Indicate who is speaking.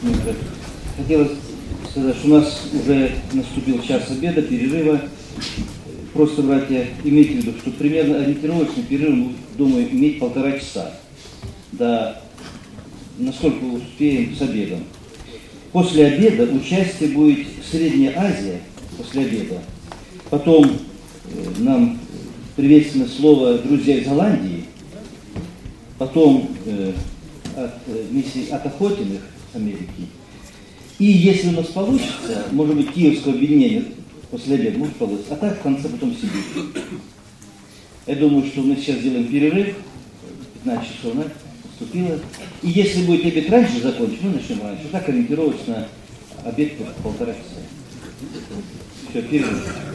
Speaker 1: Хотелось сказать, что у нас уже наступил час обеда, перерыва. Просто, братья, имейте в виду, что примерно ориентировочный перерыв, мы, думаю, иметь 1,5 часа. Да, насколько успеем с обедом. После обеда участие будет Средняя Азия, после обеда. Потом нам приветственное слово друзья из Голландии. Потом от Охотиных с Америки. И если у нас получится, может быть, Киевское объединение после обеда может получиться, а так в конце потом Сибирь. Я думаю, что мы сейчас сделаем перерыв, 15 часов наступило. И если будет обед раньше закончить, мы начнем раньше. Так ориентировочно обед по 1,5 часа. Все, перерыв.